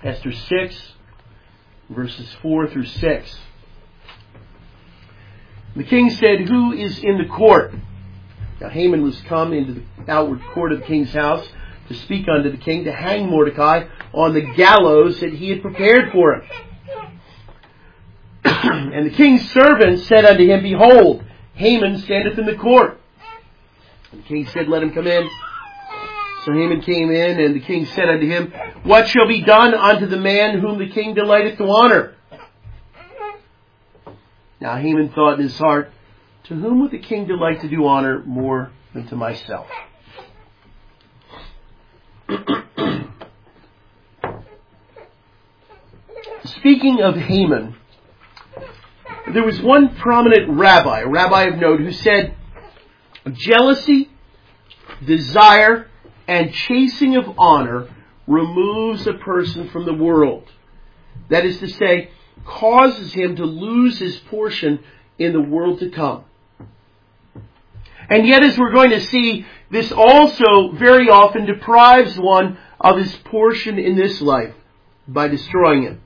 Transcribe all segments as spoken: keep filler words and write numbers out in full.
Esther six, verses four through six. The king said, "Who is in the court?" Now Haman was come into the outward court of the king's house to speak unto the king, to hang Mordecai on the gallows that he had prepared for him. And the king's servants said unto him, "Behold, Haman standeth in the court." And the king said, "Let him come in." So Haman came in, and the king said unto him, "What shall be done unto the man whom the king delighteth to honor?" Now Haman thought in his heart, "To whom would the king delight to do honor more than to myself?" Speaking of Haman, there was one prominent rabbi, a rabbi of note, who said, "Jealousy, desire, and chasing of honor removes a person from the world." That is to say, causes him to lose his portion in the world to come. And yet, as we're going to see, this also very often deprives one of his portion in this life by destroying it.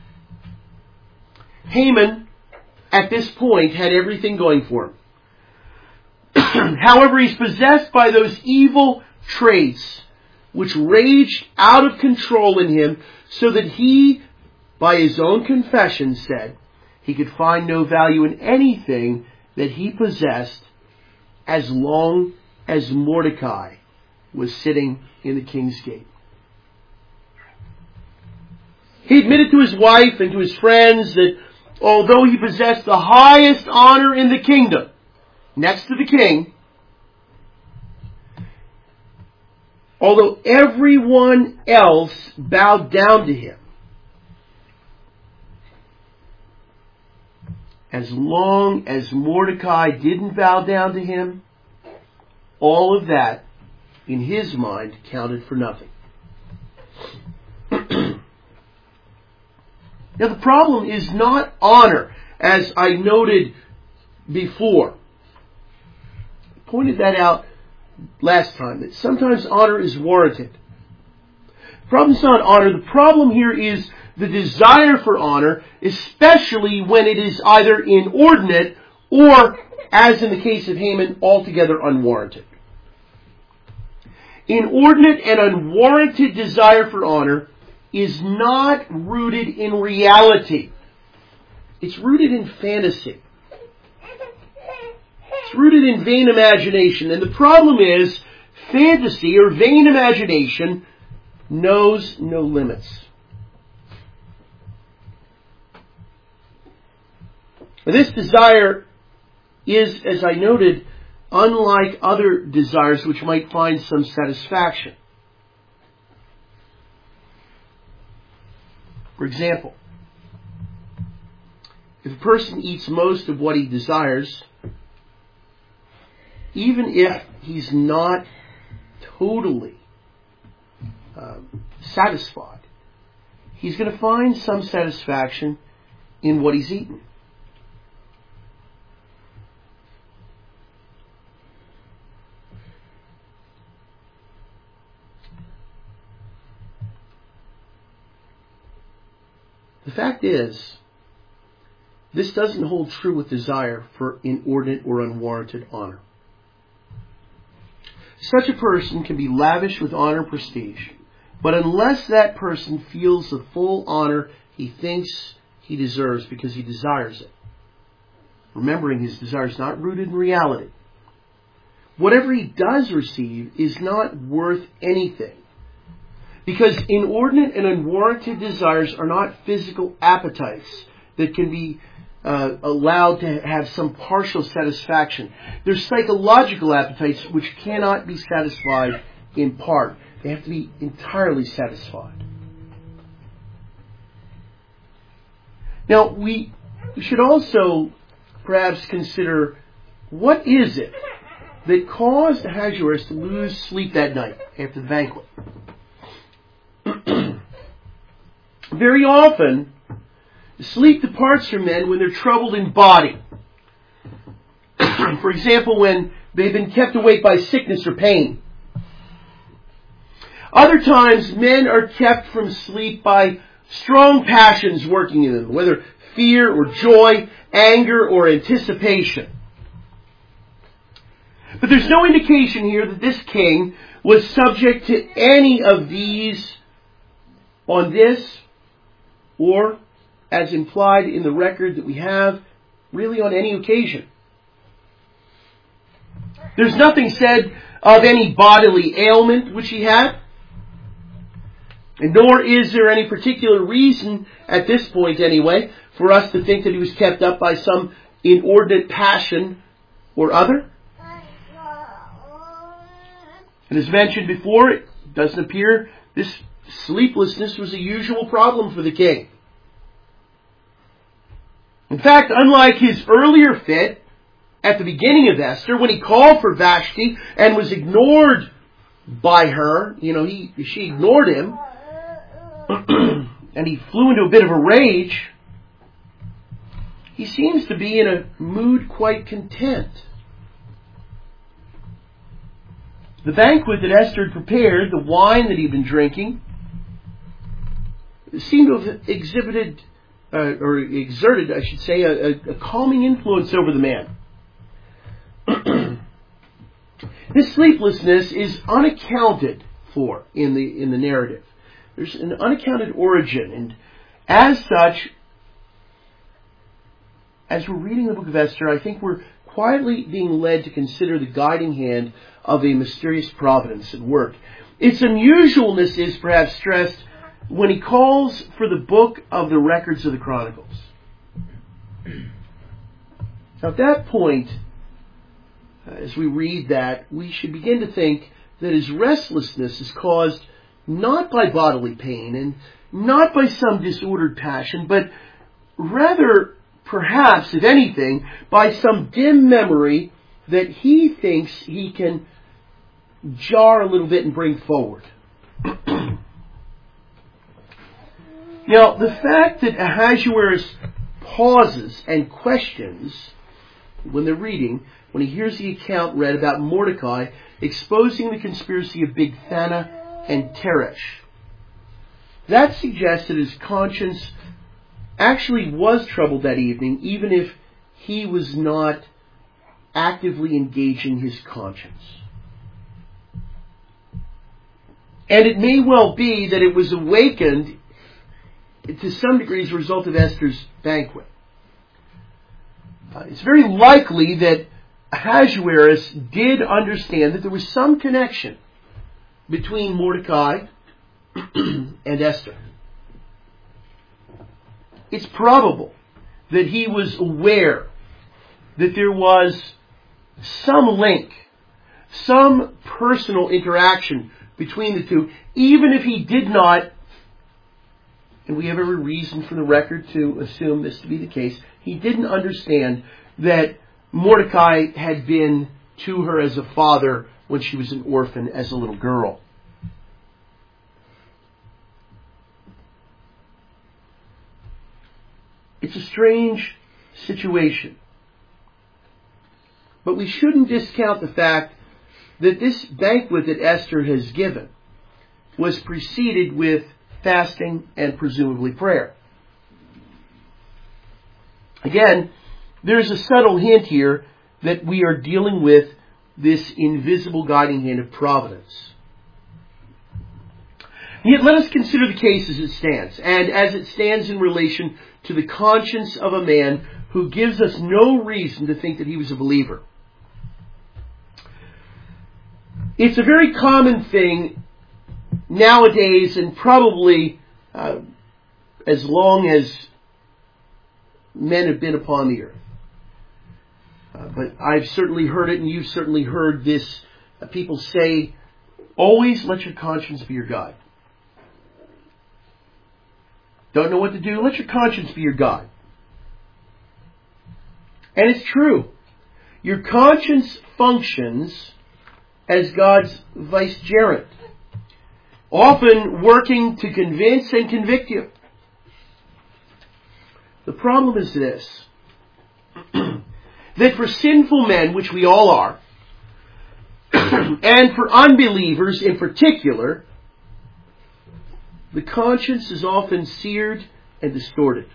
Haman, at this point, had everything going for him. However, he's possessed by those evil traits which raged out of control in him, so that he, by his own confession, said he could find no value in anything that he possessed as long as Mordecai was sitting in the king's gate. He admitted to his wife and to his friends that although he possessed the highest honor in the kingdom, next to the king, although everyone else bowed down to him, as long as Mordecai didn't bow down to him, all of that, in his mind, counted for nothing. Now, the problem is not honor, as I noted before. I pointed that out last time, that sometimes honor is warranted. The problem is not honor. The problem here is the desire for honor, especially when it is either inordinate or, as in the case of Haman, altogether unwarranted. Inordinate and unwarranted desire for honor is not rooted in reality. It's rooted in fantasy. It's rooted in vain imagination. And the problem is, fantasy or vain imagination knows no limits. This desire is, as I noted, unlike other desires which might find some satisfaction. For example, if a person eats most of what he desires, even if he's not totally um, satisfied, he's going to find some satisfaction in what he's eaten. The fact is, this doesn't hold true with desire for inordinate or unwarranted honor. Such a person can be lavish with honor and prestige, but unless that person feels the full honor he thinks he deserves because he desires it, remembering his desire is not rooted in reality, whatever he does receive is not worth anything. Because inordinate and unwarranted desires are not physical appetites that can be uh, allowed to have some partial satisfaction. They're psychological appetites which cannot be satisfied in part. They have to be entirely satisfied. Now, we should also perhaps consider, what is it that caused Ahasuerus to lose sleep that night after the banquet? Very often, sleep departs from men when they're troubled in body. For example, when they've been kept awake by sickness or pain. Other times, men are kept from sleep by strong passions working in them, whether fear or joy, anger or anticipation. But there's no indication here that this king was subject to any of these on this, or, as implied in the record that we have, really on any occasion. There's nothing said of any bodily ailment which he had, and nor is there any particular reason, at this point anyway, for us to think that he was kept up by some inordinate passion or other. And as mentioned before, it doesn't appear this sleeplessness was a usual problem for the king. In fact, unlike his earlier fit at the beginning of Esther, when he called for Vashti and was ignored by her, you know, he she ignored him, and he flew into a bit of a rage, he seems to be in a mood quite content. The banquet that Esther had prepared, the wine that he had been drinking, seemed to have exhibited, uh, or exerted, I should say, a, a, a calming influence over the man. This sleeplessness is unaccounted for in the in the narrative. There's an unaccounted origin, and as such, as we're reading the book of Esther, I think we're quietly being led to consider the guiding hand of a mysterious providence at work. Its unusualness is perhaps stressed when he calls for the book of the records of the Chronicles. Now at that point, as we read that, we should begin to think that his restlessness is caused not by bodily pain and not by some disordered passion, but rather, perhaps, if anything, by some dim memory that he thinks he can jar a little bit and bring forward. Now, the fact that Ahasuerus pauses and questions when they're reading, when he hears the account read about Mordecai exposing the conspiracy of Bigthana and Teresh, that suggests that his conscience actually was troubled that evening, even if he was not actively engaging his conscience. And it may well be that it was awakened to some degree as a result of Esther's banquet. Uh, it's very likely that Ahasuerus did understand that there was some connection between Mordecai and Esther. It's probable that he was aware that there was some link, some personal interaction between the two, even if he did not, and we have every reason from the record to assume this to be the case, he didn't understand that Mordecai had been to her as a father when she was an orphan as a little girl. It's a strange situation. But we shouldn't discount the fact that this banquet that Esther has given was preceded with fasting and presumably prayer. Again, there's a subtle hint here that we are dealing with this invisible guiding hand of providence. Yet let us consider the case as it stands, and as it stands in relation to the conscience of a man who gives us no reason to think that he was a believer. It's a very common thing nowadays, and probably uh, as long as men have been upon the earth. Uh, but I've certainly heard it, and you've certainly heard this. Uh, people say, always let your conscience be your guide. Don't know what to do? Let your conscience be your guide. And it's true. Your conscience functions as God's vicegerent, often working to convince and convict you. The problem is this, that for sinful men, which we all are, and for unbelievers in particular, the conscience is often seared and distorted.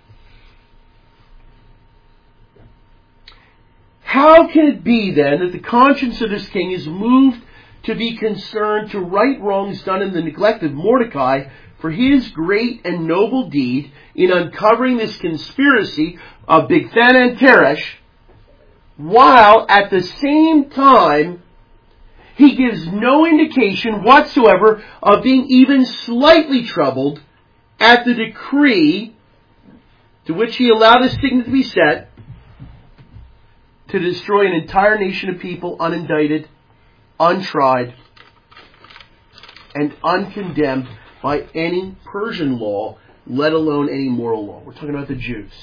How can it be then that the conscience of this king is moved to be concerned to right wrongs done in the neglect of Mordecai for his great and noble deed in uncovering this conspiracy of Bigthana and Teresh, while at the same time he gives no indication whatsoever of being even slightly troubled at the decree to which he allowed his signet to be set to destroy an entire nation of people unindicted, untried, and uncondemned by any Persian law, let alone any moral law. We're talking about the Jews.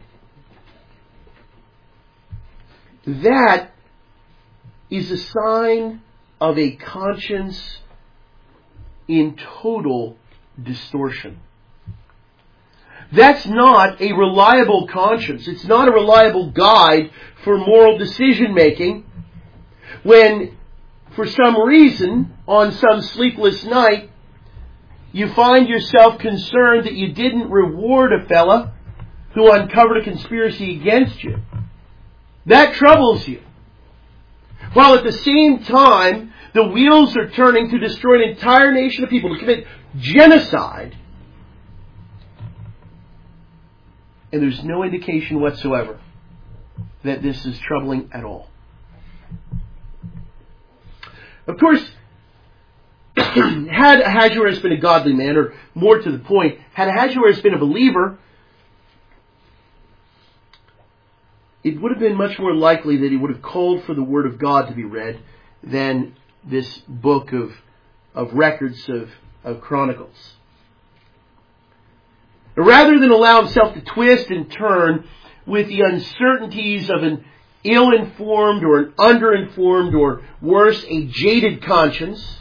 That is a sign of a conscience in total distortion. That's not a reliable conscience. It's not a reliable guide for moral decision making when, for some reason, on some sleepless night, you find yourself concerned that you didn't reward a fella who uncovered a conspiracy against you. That troubles you. While at the same time, the wheels are turning to destroy an entire nation of people, to commit genocide. And there's no indication whatsoever that this is troubling at all. Of course, had Ahasuerus been a godly man, or more to the point, had Ahasuerus been a believer, it would have been much more likely that he would have called for the Word of God to be read than this book of, of records of, of Chronicles. Rather than allow himself to twist and turn with the uncertainties of an ill-informed or an under-informed or worse, a jaded conscience,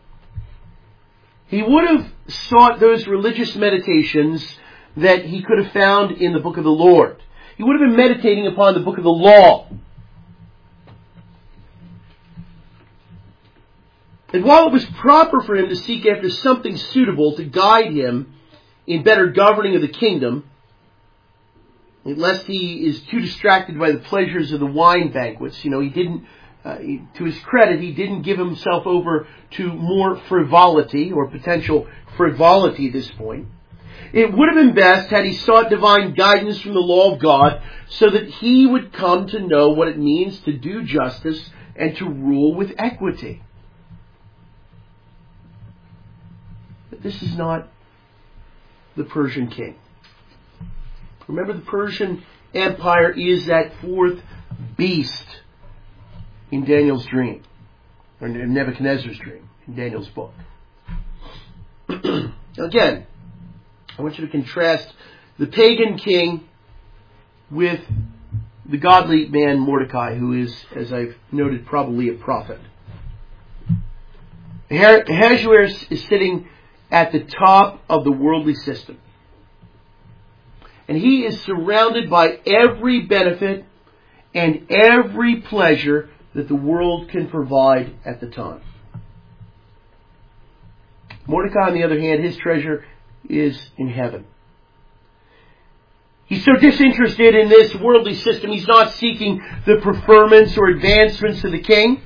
he would have sought those religious meditations that he could have found in the book of the Lord. He would have been meditating upon the book of the law. And while it was proper for him to seek after something suitable to guide him in better governing of the kingdom, lest he is too distracted by the pleasures of the wine banquets, you know, he didn't, uh, he, to his credit, he didn't give himself over to more frivolity or potential frivolity at this point. It would have been best had he sought divine guidance from the law of God so that he would come to know what it means to do justice and to rule with equity. But this is not the Persian king. Remember, the Persian Empire is that fourth beast in Daniel's dream, or in Nebuchadnezzar's dream, in Daniel's book. Again, I want you to contrast the pagan king with the godly man Mordecai, who is, as I've noted, probably a prophet. Ahasuerus is sitting at the top of the worldly system. And he is surrounded by every benefit and every pleasure that the world can provide at the time. Mordecai, on the other hand, his treasure is in heaven. He's so disinterested in this worldly system, he's not seeking the preferments or advancements of the king.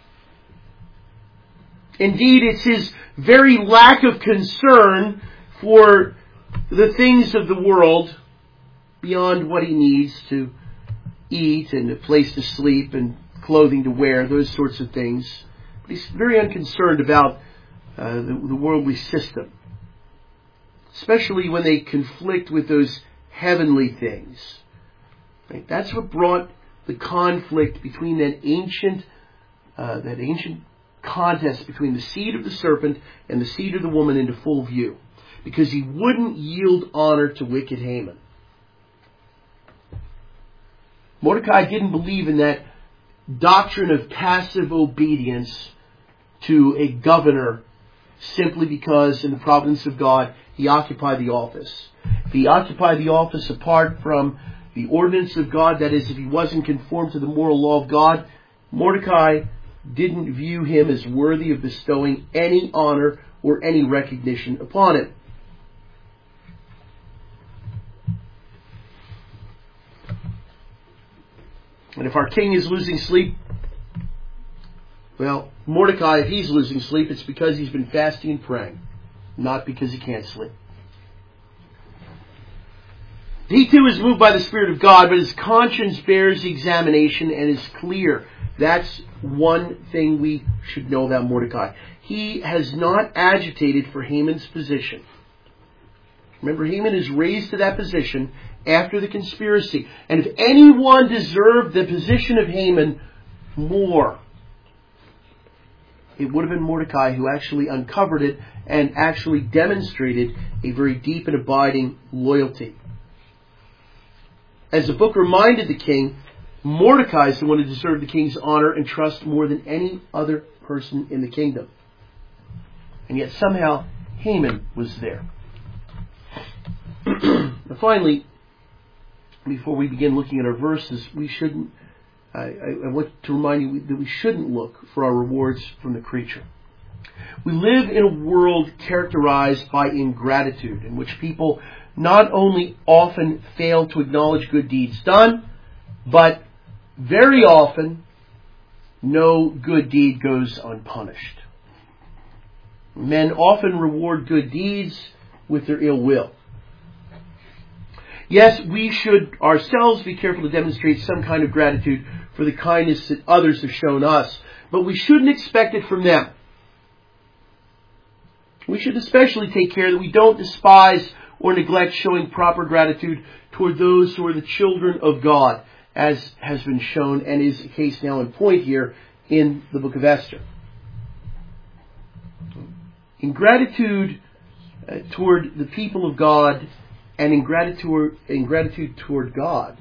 Indeed, it's his very lack of concern for the things of the world beyond what he needs to eat and a place to sleep and clothing to wear, those sorts of things. But he's very unconcerned about uh, the, the worldly system, especially when they conflict with those heavenly things. Right? That's what brought the conflict between that ancient, uh, that ancient contest between the seed of the serpent and the seed of the woman into full view, because he wouldn't yield honor to wicked Haman. Mordecai didn't believe in that doctrine of passive obedience to a governor simply because in the providence of God he occupied the office. If he occupied the office apart from the ordinance of God, that is, if he wasn't conformed to the moral law of God, Mordecai didn't view him as worthy of bestowing any honor or any recognition upon him. And if our king is losing sleep, well, Mordecai, if he's losing sleep, it's because he's been fasting and praying, not because he can't sleep. He too is moved by the Spirit of God, but his conscience bears the examination and is clear. That's one thing we should know about Mordecai. He has not agitated for Haman's position. Remember, Haman is raised to that position after the conspiracy. And if anyone deserved the position of Haman more, it would have been Mordecai, who actually uncovered it and actually demonstrated a very deep and abiding loyalty. As the book reminded the king, Mordecai is the one who deserved the king's honor and trust more than any other person in the kingdom. And yet somehow Haman was there. Now finally, before we begin looking at our verses, we shouldn't, I, I, I want to remind you that we shouldn't look for our rewards from the creature. We live in a world characterized by ingratitude, in which people not only often fail to acknowledge good deeds done, but very often no good deed goes unpunished. Men often reward good deeds with their ill will. Yes, we should ourselves be careful to demonstrate some kind of gratitude for the kindness that others have shown us, but we shouldn't expect it from them. We should especially take care that we don't despise or neglect showing proper gratitude toward those who are the children of God, as has been shown and is the case now in point here in the book of Esther. Ingratitude uh, toward the people of God and ingratitude, ingratitude toward God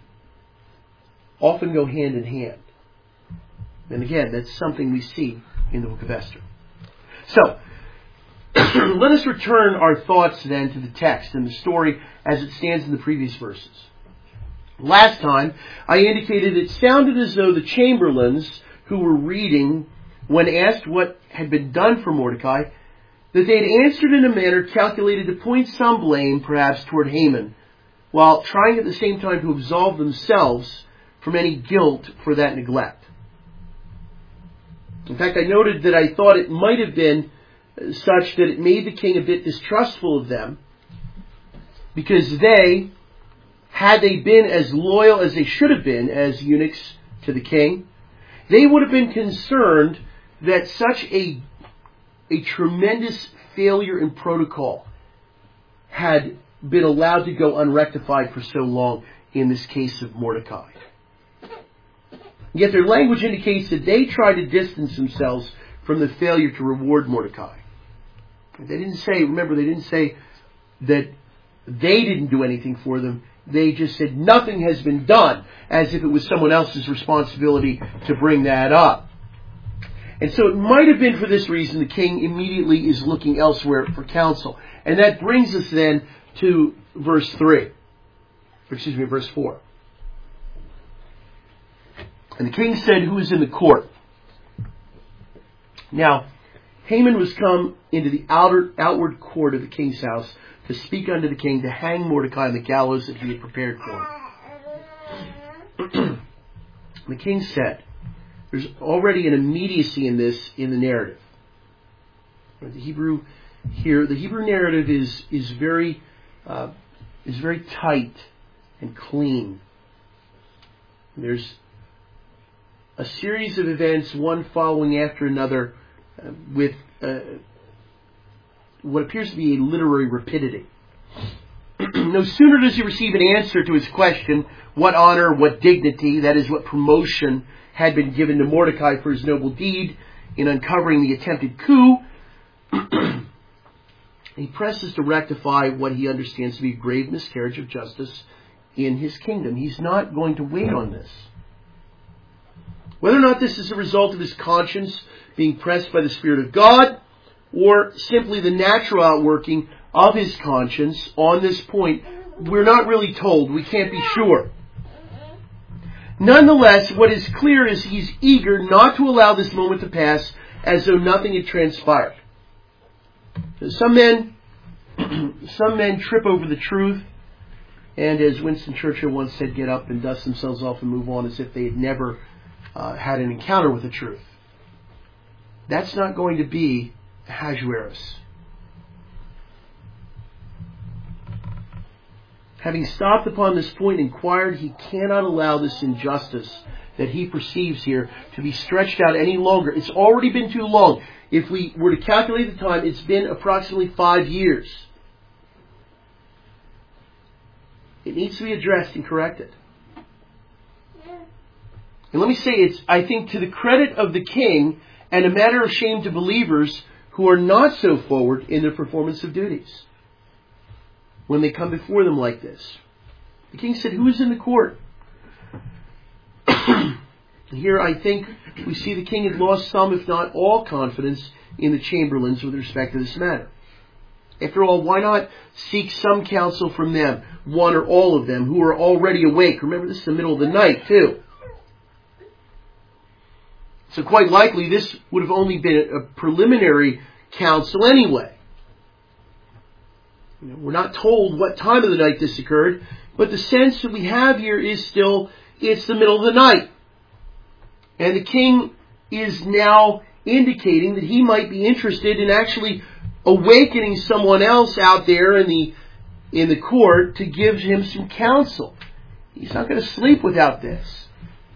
often go hand in hand. And again, that's something we see in the book of Esther. So, let us return our thoughts then to the text and the story as it stands in the previous verses. Last time, I indicated it sounded as though the chamberlains who were reading, when asked what had been done for Mordecai, that they had answered in a manner calculated to point some blame, perhaps, toward Haman, while trying at the same time to absolve themselves from any guilt for that neglect. In fact, I noted that I thought it might have been such that it made the king a bit distrustful of them, because they, had they been as loyal as they should have been as eunuchs to the king, they would have been concerned that such a, a tremendous failure in protocol had been allowed to go unrectified for so long in this case of Mordecai. Yet their language indicates that they tried to distance themselves from the failure to reward Mordecai. They didn't say, remember, they didn't say that they didn't do anything for them. They just said nothing has been done, as if it was someone else's responsibility to bring that up. And so it might have been for this reason the king immediately is looking elsewhere for counsel. And that brings us then to verse three. Excuse me, verse four. And the king said, "Who is in the court?" Now, Haman was come into the outer, outward court of the king's house to speak unto the king to hang Mordecai on the gallows that he had prepared for him. The king said, there's already an immediacy in this in the narrative. The Hebrew here, the Hebrew narrative is is very uh, is very tight and clean. There's a series of events, one following after another, uh, with uh, what appears to be a literary rapidity. No sooner does he receive an answer to his question, what honor, what dignity, that is, what promotion had been given to Mordecai for his noble deed in uncovering the attempted coup, he presses to rectify what he understands to be a grave miscarriage of justice in his kingdom. He's not going to wait on this. Whether or not this is a result of his conscience being pressed by the Spirit of God, or simply the natural outworking of his conscience on this point, we're not really told. We can't be sure. Nonetheless, what is clear is he's eager not to allow this moment to pass as though nothing had transpired. Some men, some men trip over the truth and as Winston Churchill once said, get up and dust themselves off and move on as if they had never uh, had an encounter with the truth. That's not going to be Ahasuerus. Having stopped upon this point and inquired, he cannot allow this injustice that he perceives here to be stretched out any longer. It's already been too long. If we were to calculate the time, it's been approximately five years. It needs to be addressed and corrected. And let me say, it's, I think, to the credit of the king and a matter of shame to believers who are not so forward in their performance of duties when they come before them like this. The king said, who is in the court? Here I think we see the king had lost some, if not all, confidence in the chamberlains with respect to this matter. After all, why not seek some counsel from them, one or all of them, who are already awake? Remember, this is the middle of the night, too. So quite likely this would have only been a preliminary counsel anyway. You know, we're not told what time of the night this occurred, but the sense that we have here is still, it's the middle of the night. And the king is now indicating that he might be interested in actually awakening someone else out there in the in the court to give him some counsel. He's not going to sleep without this.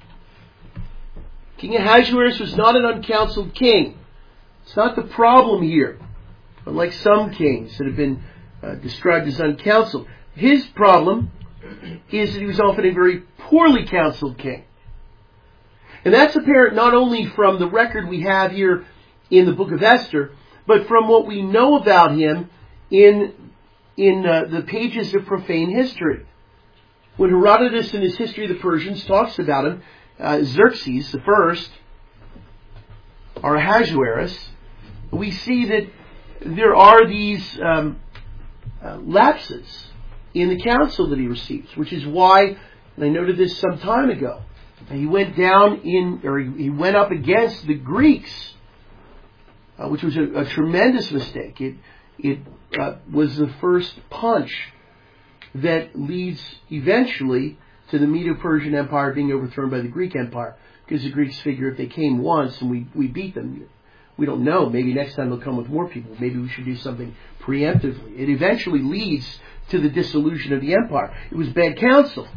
King Ahasuerus was not an uncounseled king. It's not the problem here. Unlike some kings that have been uh, described as uncounseled. His problem is that he was often a very poorly counseled king. And that's apparent not only from the record we have here in the book of Esther, but from what we know about him in, in uh, the pages of profane history. When Herodotus in his History of the Persians talks about him, uh, Xerxes the first, or Ahasuerus, we see that there are these um, uh, lapses in the counsel that he receives, which is why, and I noted this some time ago, he went down in, or he, he went up against the Greeks, uh, which was a, a tremendous mistake. It, it uh, was the first punch that leads eventually to the Medo-Persian Empire being overthrown by the Greek Empire. Because the Greeks figure if they came once and we, we beat them, we don't know, maybe next time they'll come with more people. Maybe we should do something preemptively. It eventually leads to the dissolution of the empire. It was bad counsel.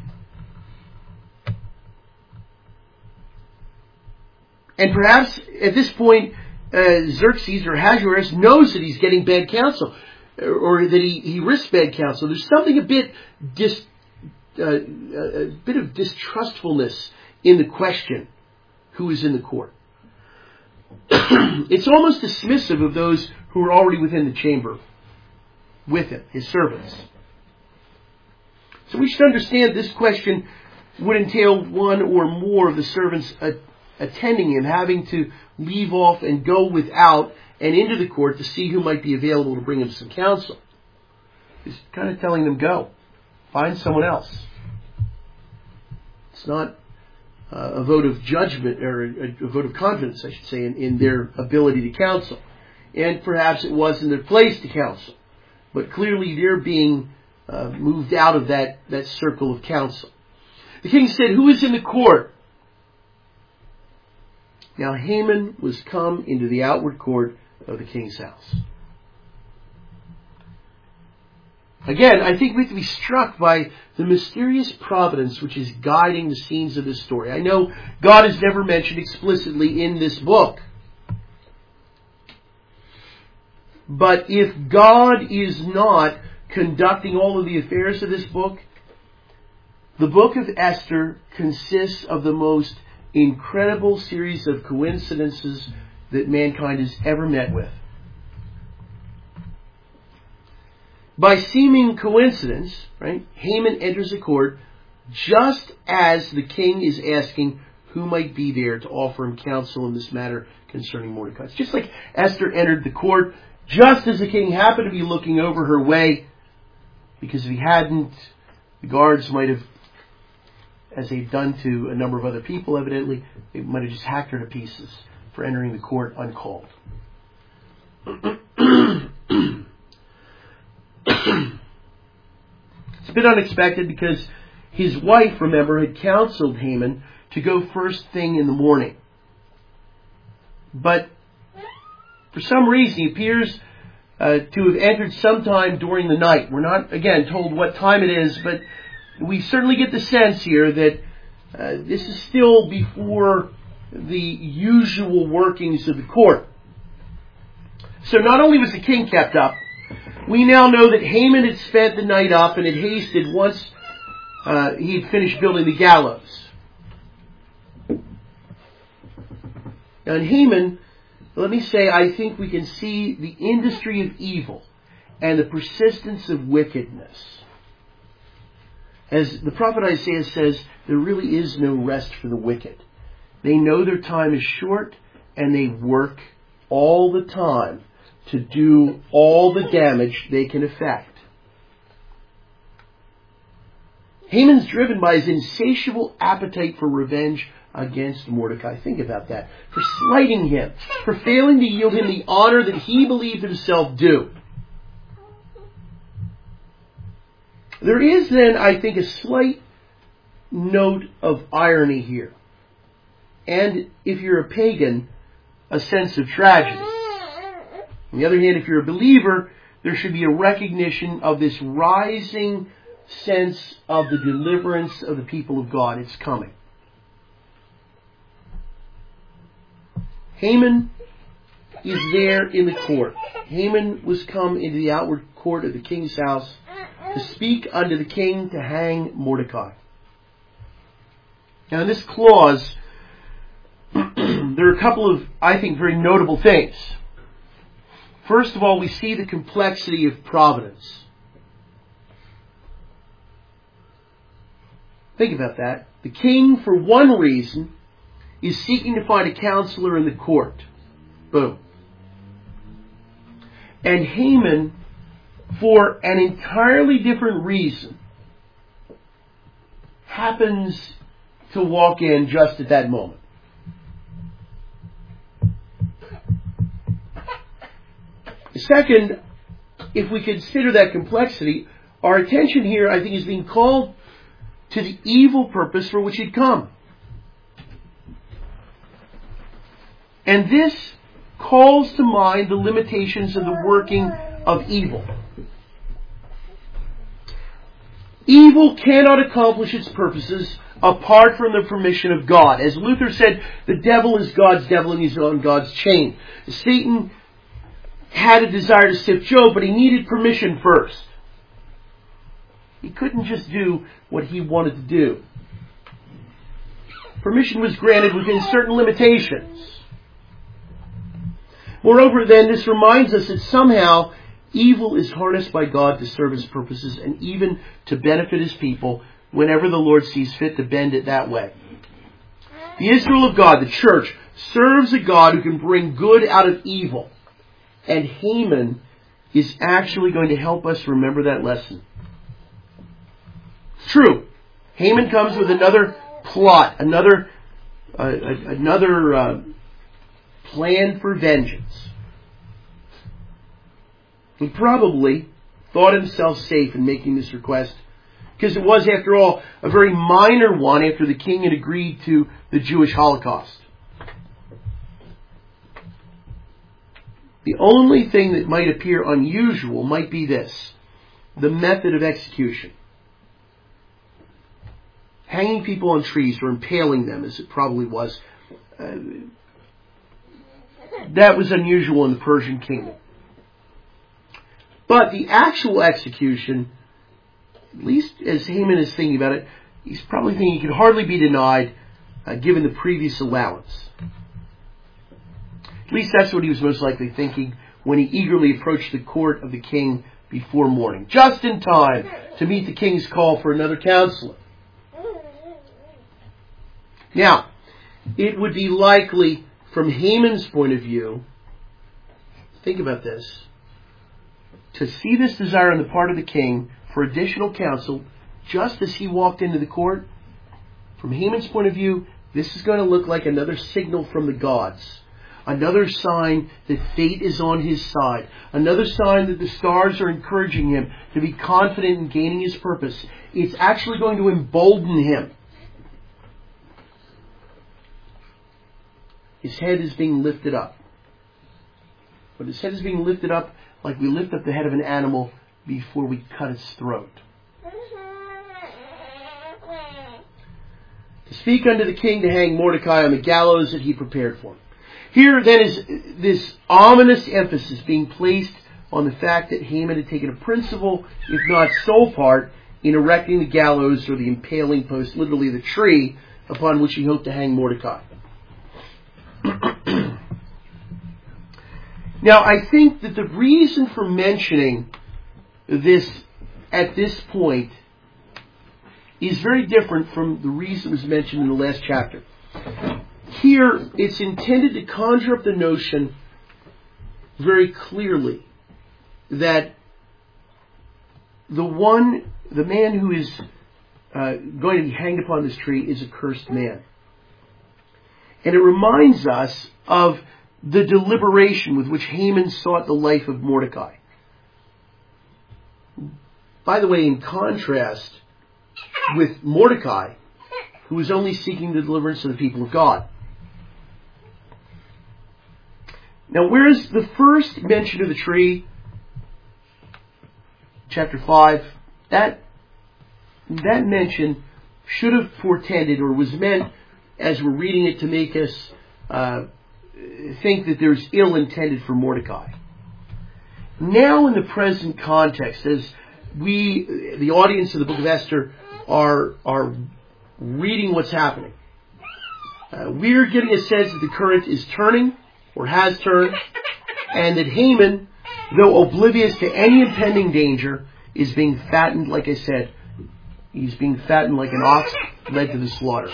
And perhaps at this point, uh, Xerxes or Ahasuerus knows that he's getting bad counsel, or that he, he risks bad counsel. There's something a bit dis, uh, a bit of distrustfulness in the question, who is in the court. It's almost dismissive of those who are already within the chamber with him, his servants. So we should understand this question would entail one or more of the servants uh, attending him, having to leave off and go without and into the court to see who might be available to bring him some counsel. He's kind of telling them, go. Find someone else. It's not uh, a vote of judgment, or a, a vote of confidence, I should say, in, in their ability to counsel. And perhaps it was in their place to counsel. But clearly they're being uh, moved out of that, that circle of counsel. The king said, who is in the court? Now Haman was come into the outward court of the king's house. Again, I think we have to be struck by the mysterious providence which is guiding the scenes of this story. I know God is never mentioned explicitly in this book. But if God is not conducting all of the affairs of this book, the book of Esther consists of the most incredible series of coincidences that mankind has ever met with. By seeming coincidence, right, Haman enters the court just as the king is asking who might be there to offer him counsel in this matter concerning Mordecai. It's just like Esther entered the court just as the king happened to be looking over her way, because if he hadn't, the guards might have, as they've done to a number of other people evidently, they might have just hacked her to pieces for entering the court uncalled. It's a bit unexpected because his wife, remember, had counseled Haman to go first thing in the morning. But for some reason, he appears uh, to have entered sometime during the night. We're not, again, told what time it is, but we certainly get the sense here that uh, this is still before the usual workings of the court. So not only was the king kept up, we now know that Haman had spent the night up and had hasted once uh, he had finished building the gallows. Now in Haman, let me say, I think we can see the industry of evil and the persistence of wickedness. As the prophet Isaiah says, there really is no rest for the wicked. They know their time is short, and they work all the time to do all the damage they can effect. Haman's driven by his insatiable appetite for revenge against Mordecai. Think about that. For slighting him, for failing to yield him the honor that he believed himself due. There is then, I think, a slight note of irony here. And if you're a pagan, a sense of tragedy. On the other hand, if you're a believer, there should be a recognition of this rising sense of the deliverance of the people of God. It's coming. Haman is there in the court. Haman was come into the outward court of the king's house to speak unto the king to hang Mordecai. Now in this clause, there are a couple of, I think, very notable things. First of all, we see the complexity of providence. Think about that. The king, for one reason, is seeking to find a counselor in the court. Boom. And Haman, for an entirely different reason, happens to walk in just at that moment. Second, if we consider that complexity, our attention here, I think, is being called to the evil purpose for which he'd come. And this calls to mind the limitations of the working of evil. Evil cannot accomplish its purposes apart from the permission of God. As Luther said, the devil is God's devil and he's on God's chain. Satan had a desire to sift Job, but he needed permission first. He couldn't just do what he wanted to do. Permission was granted within certain limitations. Moreover, then, this reminds us that somehow evil is harnessed by God to serve his purposes and even to benefit his people whenever the Lord sees fit to bend it that way. The Israel of God, the church, serves a God who can bring good out of evil. And Haman is actually going to help us remember that lesson. It's true. Haman comes with another plot, another uh, another uh, plan for vengeance. He probably thought himself safe in making this request because it was, after all, a very minor one after the king had agreed to the Jewish Holocaust. The only thing that might appear unusual might be this: the method of execution. Hanging people on trees or impaling them, as it probably was, uh, that was unusual in the Persian kingdom. But the actual execution, at least as Haman is thinking about it, he's probably thinking it could hardly be denied uh, given the previous allowance. At least that's what he was most likely thinking when he eagerly approached the court of the king before morning, just in time to meet the king's call for another counselor. Now, it would be likely, from Haman's point of view, think about this, to see this desire on the part of the king for additional counsel just as he walked into the court. From Haman's point of view, this is going to look like another signal from the gods. Another sign that fate is on his side. Another sign that the stars are encouraging him to be confident in gaining his purpose. It's actually going to embolden him. His head is being lifted up. But his head is being lifted up like we lift up the head of an animal before we cut its throat. To speak unto the king to hang Mordecai on the gallows that he prepared for him. Here then is this ominous emphasis being placed on the fact that Haman had taken a principal, if not sole part, in erecting the gallows or the impaling post, literally the tree, upon which he hoped to hang Mordecai. Now, I think that the reason for mentioning this at this point is very different from the reason it was mentioned in the last chapter. Here, it's intended to conjure up the notion very clearly that the one, the man who is uh, going to be hanged upon this tree is a cursed man. And it reminds us of the deliberation with which Haman sought the life of Mordecai. By the way, in contrast with Mordecai, who was only seeking the deliverance of the people of God. Now, whereas the first mention of the tree, chapter five, that, that mention should have portended or was meant, as we're reading it, to make us uh, think that there's ill intended for Mordecai. Now, in the present context, as we, the audience of the book of Esther, are, are reading what's happening, uh, we're getting a sense that the current is turning, or has turned, and that Haman, though oblivious to any impending danger, is being fattened, like I said, he's being fattened like an ox led to the slaughter.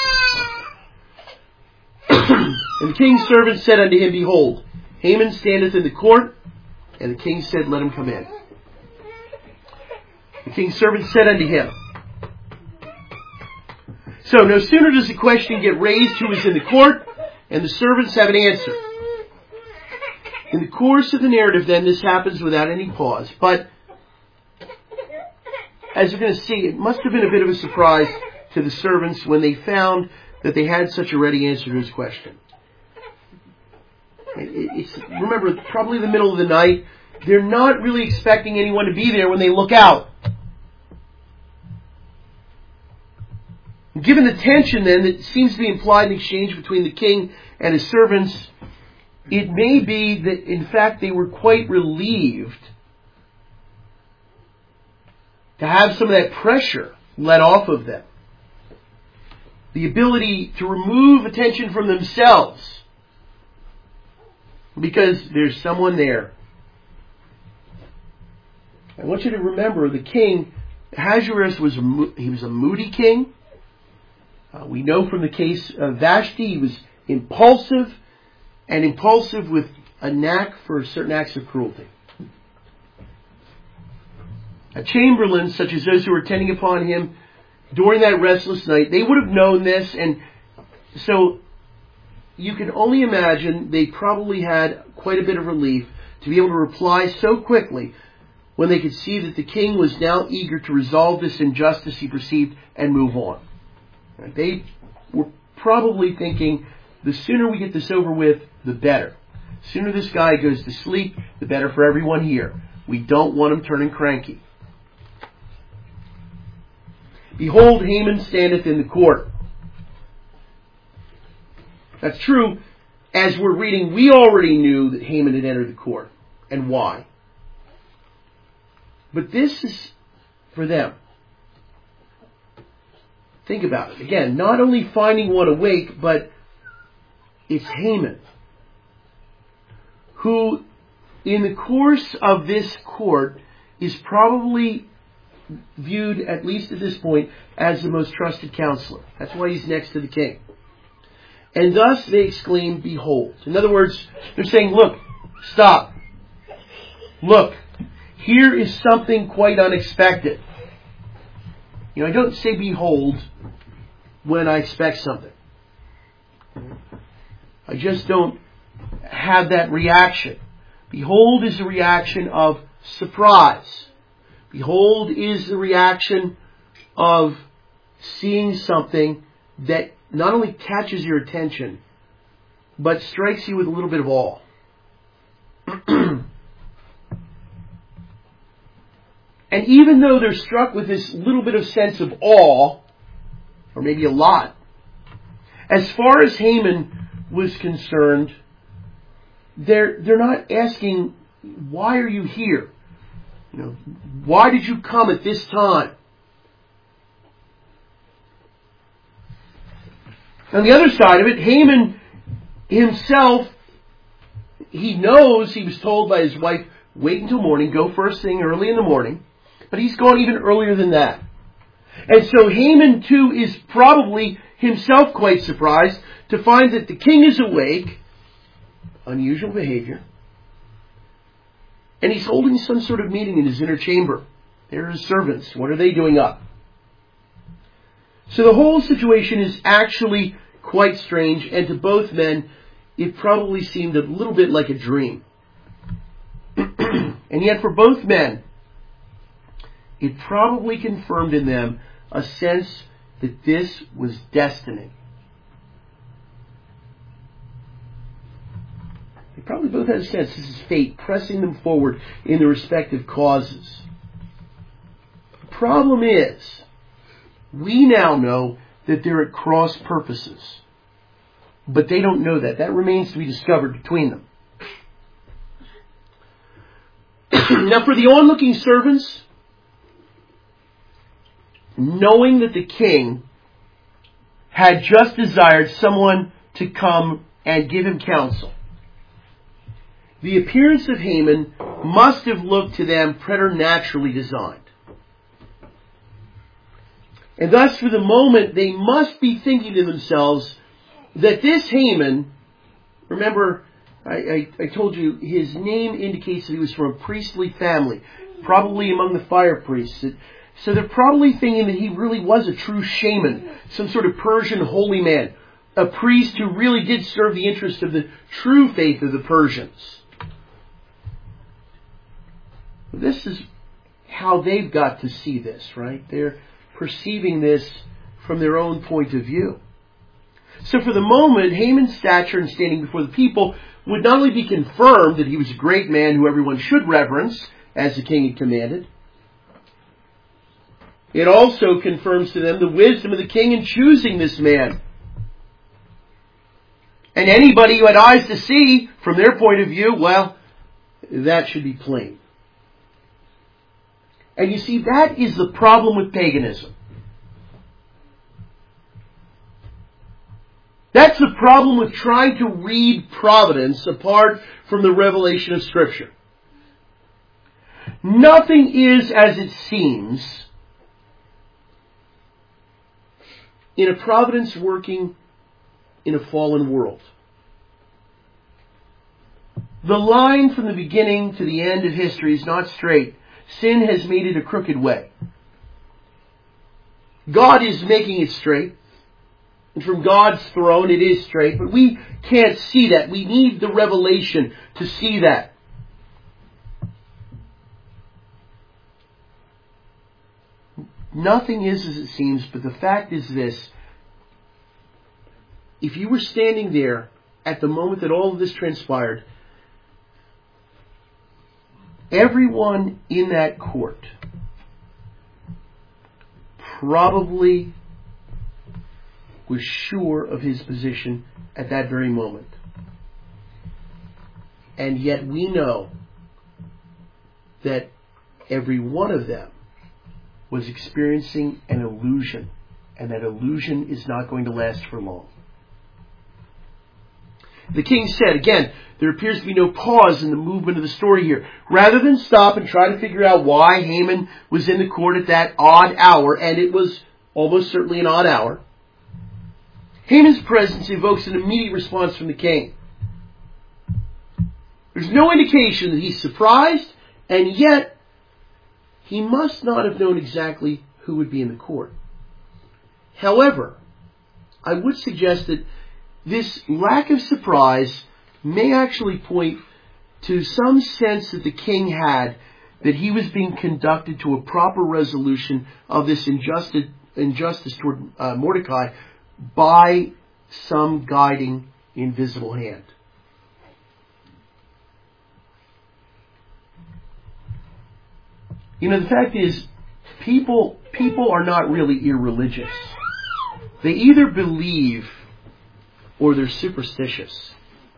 And the king's servant said unto him, Behold, Haman standeth in the court. And the king said, Let him come in. The king's servant said unto him. So no sooner does the question get raised who is in the court, and the servants have an answer. In the course of the narrative, then, this happens without any pause. But, as we're going to see, it must have been a bit of a surprise to the servants when they found that they had such a ready answer to his question. It's, remember, probably the middle of the night. They're not really expecting anyone to be there when they look out. Given the tension, then, that seems to be implied in the exchange between the king and his servants, it may be that, in fact, they were quite relieved to have some of that pressure let off of them. The ability to remove attention from themselves. Because there's someone there. I want you to remember the king, Ahasuerus, was a, he was a moody king. Uh, we know from the case of Vashti, he was impulsive, and impulsive with a knack for certain acts of cruelty. A chamberlain, such as those who were attending upon him during that restless night, they would have known this, and so you can only imagine they probably had quite a bit of relief to be able to reply so quickly when they could see that the king was now eager to resolve this injustice he perceived and move on. They were probably thinking, the sooner we get this over with, the better. The sooner this guy goes to sleep, the better for everyone here. We don't want him turning cranky. Behold, Haman standeth in the court. That's true. As we're reading, we already knew that Haman had entered the court. And why? But this is for them. Think about it. Again, not only finding one awake, but it's Haman, who in the course of this court is probably viewed, at least at this point, as the most trusted counselor. That's why he's next to the king. And thus they exclaim, Behold. In other words, they're saying, look, stop. Look, here is something quite unexpected. You know, I don't say behold when I expect something. I just don't have that reaction. Behold is the reaction of surprise. Behold is the reaction of seeing something that not only catches your attention, but strikes you with a little bit of awe. And even though they're struck with this little bit of sense of awe, or maybe a lot, as far as Haman was concerned, they're they're not asking, why are you here? You know, why did you come at this time? On the other side of it, Haman himself, he knows, he was told by his wife, wait until morning, go first thing early in the morning. But he's gone even earlier than that. And so Haman too is probably himself quite surprised to find that the king is awake, unusual behavior, and he's holding some sort of meeting in his inner chamber. There are his servants. What are they doing up? So the whole situation is actually quite strange, and to both men, it probably seemed a little bit like a dream. And yet for both men, it probably confirmed in them a sense that this was destiny. They probably both had a sense this is fate pressing them forward in their respective causes. The problem is, we now know that they're at cross purposes. But they don't know that. That remains to be discovered between them. Now for the onlooking servants, knowing that the king had just desired someone to come and give him counsel, the appearance of Haman must have looked to them preternaturally designed. And thus, for the moment, they must be thinking to themselves that this Haman, remember, I, I, I told you, his name indicates that he was from a priestly family, probably among the fire priests. So they're probably thinking that he really was a true shaman, some sort of Persian holy man, a priest who really did serve the interest of the true faith of the Persians. This is how they've got to see this, right? They're perceiving this from their own point of view. So for the moment, Haman's stature in standing before the people would not only be confirmed that he was a great man who everyone should reverence, as the king had commanded, it also confirms to them the wisdom of the king in choosing this man. And anybody who had eyes to see, from their point of view, well, that should be plain. And you see, that is the problem with paganism. That's the problem with trying to read providence apart from the revelation of Scripture. Nothing is as it seems in a providence working in a fallen world. The line from the beginning to the end of history is not straight. Sin has made it a crooked way. God is making it straight. And from God's throne it is straight. But we can't see that. We need the revelation to see that. Nothing is as it seems, but the fact is this. If you were standing there at the moment that all of this transpired, everyone in that court probably was sure of his position at that very moment. And yet we know that every one of them was experiencing an illusion, and that illusion is not going to last for long. The king said, again, there appears to be no pause in the movement of the story here. Rather than stop and try to figure out why Haman was in the court at that odd hour, and it was almost certainly an odd hour, Haman's presence evokes an immediate response from the king. There's no indication that he's surprised, and yet he must not have known exactly who would be in the court. However, I would suggest that this lack of surprise may actually point to some sense that the king had that he was being conducted to a proper resolution of this injustice, injustice toward uh, Mordecai by some guiding invisible hand. You know, the fact is, people people are not really irreligious. They either believe or they're superstitious.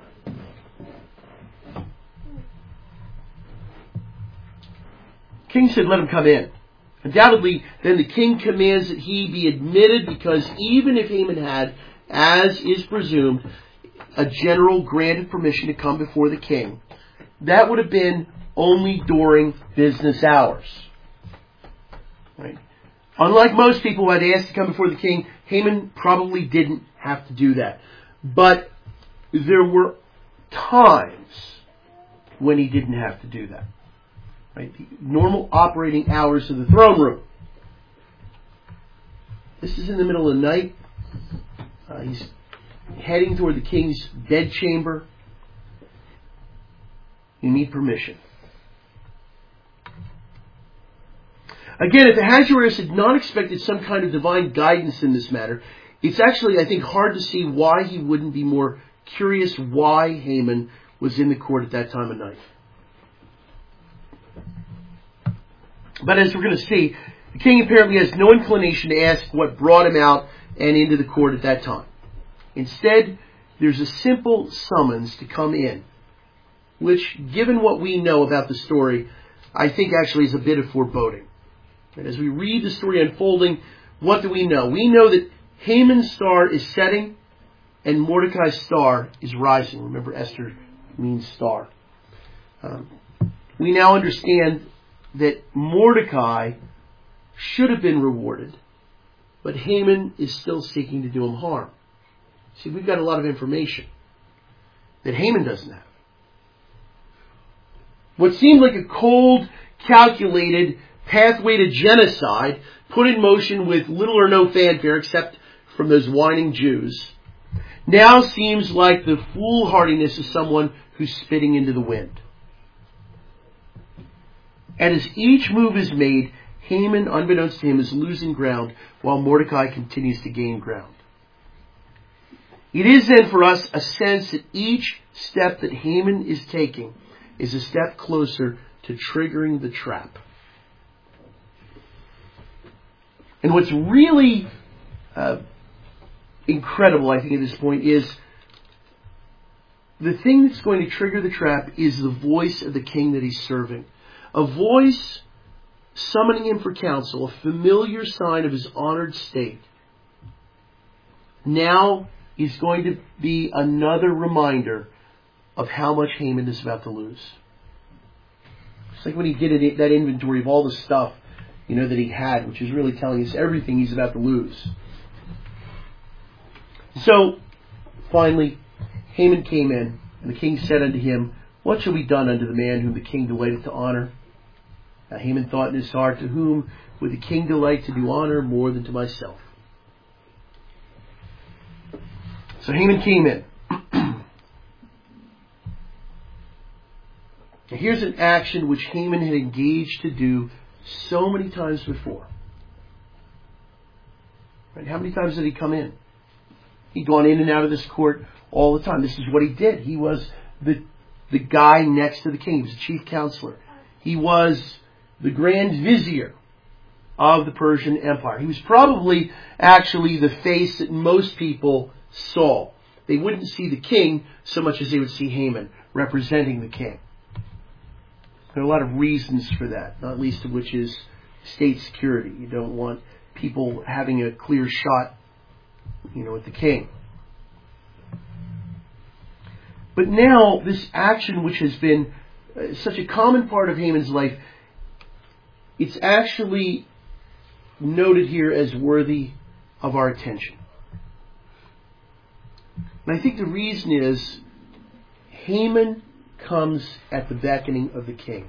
King said, let him come in. Undoubtedly, then the king commands that he be admitted, because even if Haman had, as is presumed, a general granted permission to come before the king, that would have been only during business hours. Right? Unlike most people who had asked to come before the king, Haman probably didn't have to do that. But there were times when he didn't have to do that. Right? The normal operating hours of the throne room. This is in the middle of the night. Uh, he's heading toward the king's bedchamber. You need permission. Again, if Ahasuerus had not expected some kind of divine guidance in this matter, it's actually, I think, hard to see why he wouldn't be more curious why Haman was in the court at that time of night. But as we're going to see, the king apparently has no inclination to ask what brought him out and into the court at that time. Instead, there's a simple summons to come in, which, given what we know about the story, I think actually is a bit of foreboding. And as we read the story unfolding, what do we know? We know that Haman's star is setting and Mordecai's star is rising. Remember, Esther means star. Um, we now understand that Mordecai should have been rewarded, but Haman is still seeking to do him harm. See, we've got a lot of information that Haman doesn't have. What seemed like a cold, calculated pathway to genocide, put in motion with little or no fanfare except from those whining Jews, now seems like the foolhardiness of someone who's spitting into the wind. And as each move is made, Haman, unbeknownst to him, is losing ground while Mordecai continues to gain ground. It is then for us a sense that each step that Haman is taking is a step closer to triggering the trap. And what's really uh, incredible, I think, at this point is the thing that's going to trigger the trap is the voice of the king that he's serving. A voice summoning him for counsel, a familiar sign of his honored state. Now is going to be another reminder of how much Haman is about to lose. It's like when he did that inventory of all the stuff, you know, that he had, which is really telling us everything he's about to lose. So, finally, Haman came in, and the king said unto him, What shall be done unto the man whom the king delighteth to honor? Now Haman thought in his heart, To whom would the king delight to do honor more than to myself? So Haman came in. Now here's an action which Haman had engaged to do so many times before. Right? How many times did he come in? He'd gone in and out of this court all the time. This is what he did. He was the, the guy next to the king. He was the chief counselor. He was the grand vizier of the Persian Empire. He was probably actually the face that most people saw. They wouldn't see the king so much as they would see Haman representing the king. There are a lot of reasons for that, not least of which is state security. You don't want people having a clear shot, you know, at the king. But now, this action which has been uh, such a common part of Haman's life, it's actually noted here as worthy of our attention. And I think the reason is Haman comes at the beckoning of the king.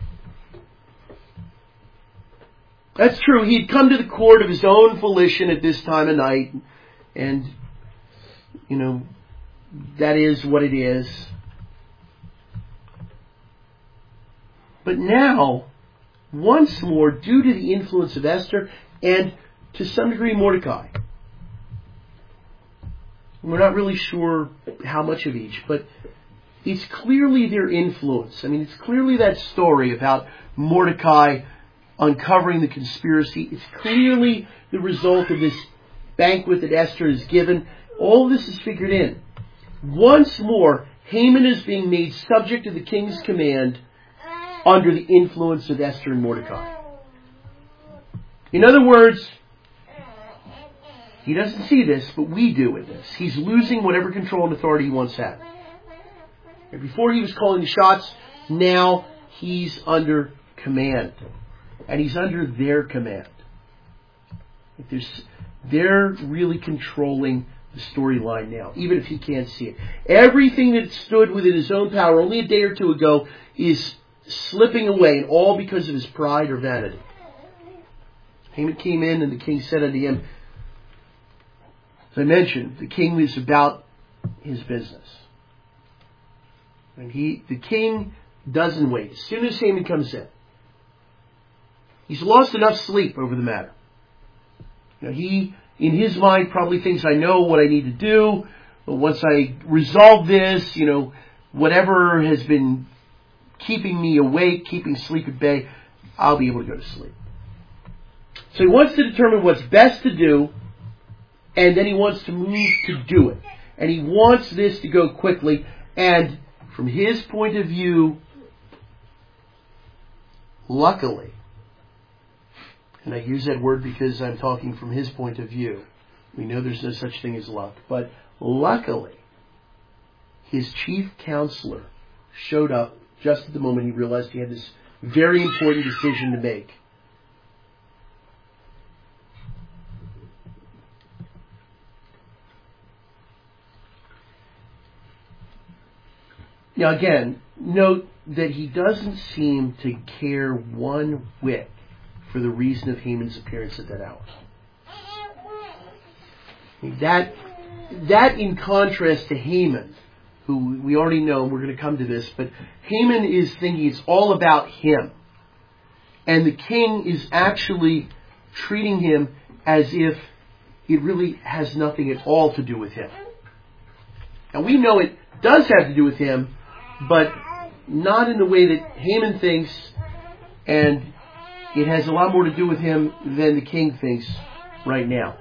That's true. He'd come to the court of his own volition at this time of night. And, you know, that is what it is. But now, once more, due to the influence of Esther and to some degree Mordecai, we're not really sure how much of each, but it's clearly their influence. I mean, it's clearly that story about Mordecai uncovering the conspiracy. It's clearly the result of this banquet that Esther is given. All this is figured in. Once more, Haman is being made subject to the king's command under the influence of Esther and Mordecai. In other words, he doesn't see this, but we do with this. He's losing whatever control and authority he once had. And before he was calling the shots, now he's under command. And he's under their command. There's, they're really controlling the storyline now, even if he can't see it. Everything that stood within his own power only a day or two ago is slipping away, and all because of his pride or vanity. Haman came in, and the king said unto him, as I mentioned, the king was about his business. And he, the king doesn't wait. As soon as Haman comes in, he's lost enough sleep over the matter. You know, he, in his mind, probably thinks, I know what I need to do. But once I resolve this, you know, whatever has been keeping me awake, keeping sleep at bay, I'll be able to go to sleep. So he wants to determine what's best to do, and then he wants to move to do it. And he wants this to go quickly. And from his point of view, luckily, and I use that word because I'm talking from his point of view. We know there's no such thing as luck. But luckily, his chief counselor showed up just at the moment he realized he had this very important decision to make. Now again, note that he doesn't seem to care one whit for the reason of Haman's appearance at that hour. That, that in contrast to Haman, who we already know, and we're going to come to this, but Haman is thinking it's all about him. And the king is actually treating him as if it really has nothing at all to do with him. Now we know it does have to do with him, but not in the way that Haman thinks, and it has a lot more to do with him than the king thinks right now.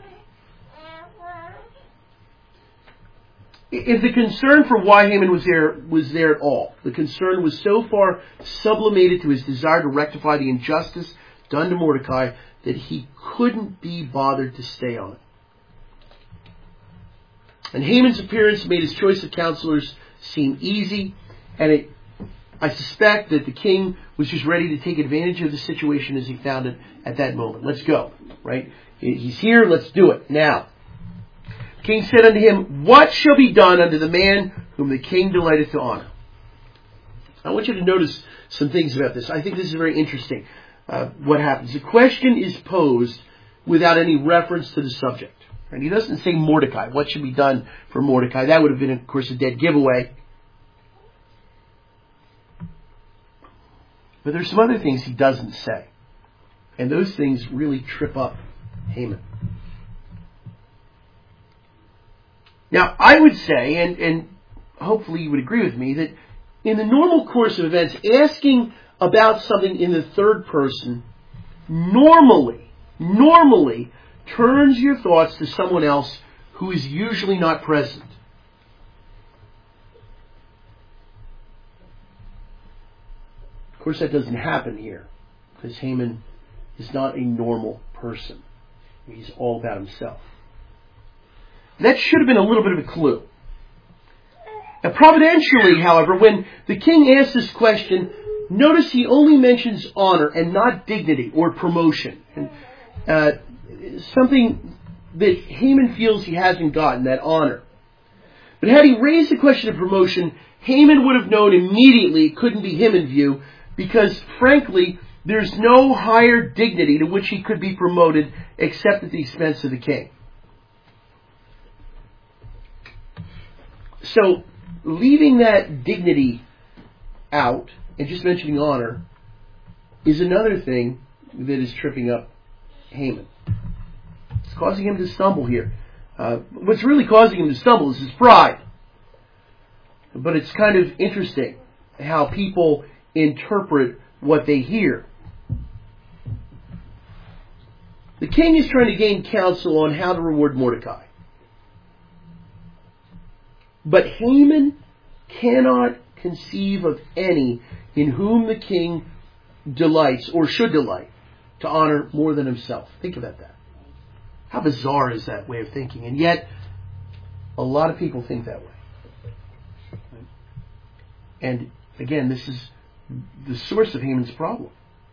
If the concern for why Haman was there was there at all, the concern was so far sublimated to his desire to rectify the injustice done to Mordecai that he couldn't be bothered to stay on. And Haman's appearance made his choice of counselors seem easy, and it, I suspect that the king was just ready to take advantage of the situation as he found it at that moment. Let's go, right? He's here, let's do it now. The king said unto him, what shall be done unto the man whom the king delighteth to honor? I want you to notice some things about this. I think this is very interesting, uh, what happens. The question is posed without any reference to the subject. And he doesn't say Mordecai. What should be done for Mordecai? That would have been, of course, a dead giveaway. But there's some other things he doesn't say. And those things really trip up Haman. Now, I would say, and, and hopefully you would agree with me, that in the normal course of events, asking about something in the third person normally, normally turns your thoughts to someone else who is usually not present. Of course, that doesn't happen here, because Haman is not a normal person. He's all about himself. That should have been a little bit of a clue. Now, providentially, however, when the king asks this question, notice he only mentions honor and not dignity or promotion. And, uh, something that Haman feels he hasn't gotten, that honor. But had he raised the question of promotion, Haman would have known immediately it couldn't be him in view, because, frankly, there's no higher dignity to which he could be promoted except at the expense of the king. So, leaving that dignity out and just mentioning honor is another thing that is tripping up Haman. It's causing him to stumble here. Uh, what's really causing him to stumble is his pride. But it's kind of interesting how people interpret what they hear. The king is trying to gain counsel on how to reward Mordecai. But Haman cannot conceive of any in whom the king delights, or should delight, to honor more than himself. Think about that. How bizarre is that way of thinking? And yet, a lot of people think that way. And again, this is the source of Haman's problem.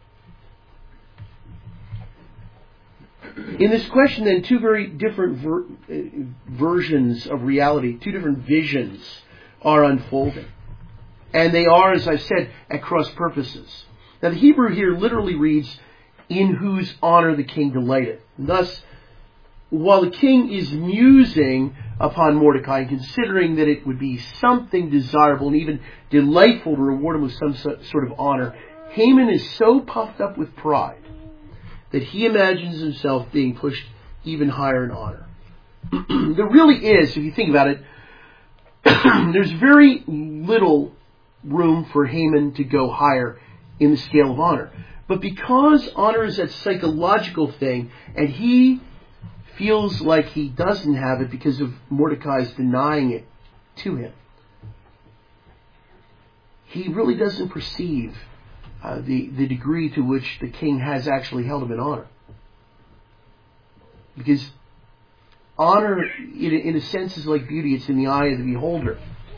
In this question, then, two very different ver- versions of reality, two different visions are unfolding. And they are, as I've said, at cross purposes. Now, the Hebrew here literally reads, in whose honor the king delighteth. And thus, while the king is musing upon Mordecai and considering that it would be something desirable and even delightful to reward him with some sort of honor, Haman is so puffed up with pride that he imagines himself being pushed even higher in honor. There really is, if you think about it, there's very little room for Haman to go higher in the scale of honor. But because honor is that psychological thing, and he feels like he doesn't have it because of Mordecai's denying it to him, he really doesn't perceive uh, the, the degree to which the king has actually held him in honor. Because honor, in, in a sense, is like beauty. It's in the eye of the beholder.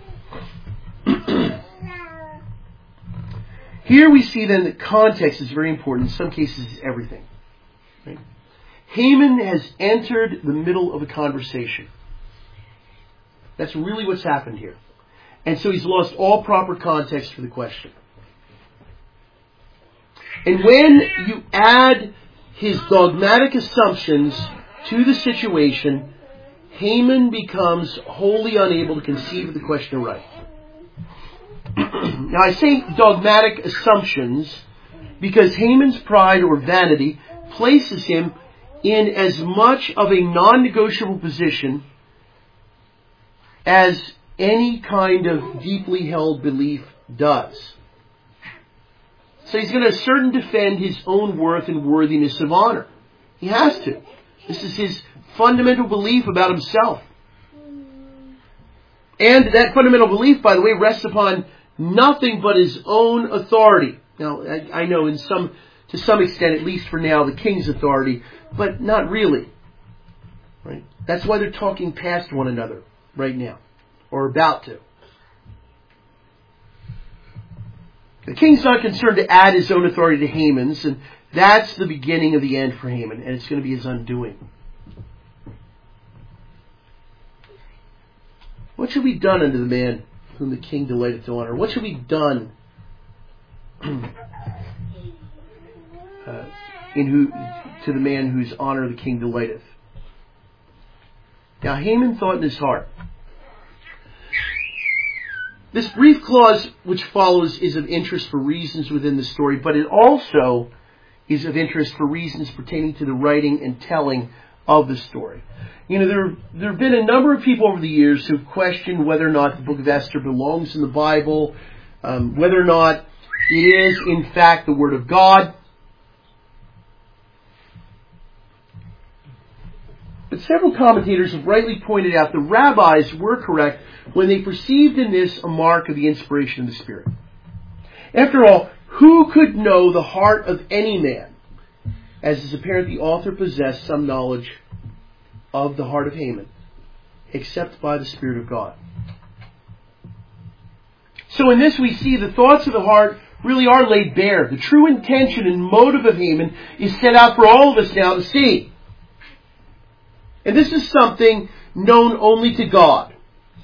Here we see then that context is very important. In some cases, it's everything. Right? Haman has entered the middle of a conversation. That's really what's happened here. And so he's lost all proper context for the question. And when you add his dogmatic assumptions to the situation, Haman becomes wholly unable to conceive of the question aright. Now, I say dogmatic assumptions because Haman's pride or vanity places him in as much of a non-negotiable position as any kind of deeply held belief does. So he's going to assert and defend his own worth and worthiness of honor. He has to. This is his fundamental belief about himself. And that fundamental belief, by the way, rests upon nothing but his own authority. Now, I, I know in some, to some extent, at least for now, the king's authority, but not really. Right? That's why they're talking past one another right now, or about to. The king's not concerned to add his own authority to Haman's, and that's the beginning of the end for Haman, and it's going to be his undoing. What should be done unto the man whom the king delighteth to honor? What should be done uh, in who to the man whose honor the king delighteth? Now Haman thought in his heart. This brief clause which follows is of interest for reasons within the story, but it also is of interest for reasons pertaining to the writing and telling of the story. You know, there, there have been a number of people over the years who have questioned whether or not the book of Esther belongs in the Bible, um, whether or not it is, in fact, the Word of God. But several commentators have rightly pointed out the rabbis were correct when they perceived in this a mark of the inspiration of the Spirit. After all, who could know the heart of any man, as is apparent the author possessed some knowledge of the heart of Haman, except by the Spirit of God. So in this we see the thoughts of the heart really are laid bare. The true intention and motive of Haman is set out for all of us now to see. And this is something known only to God.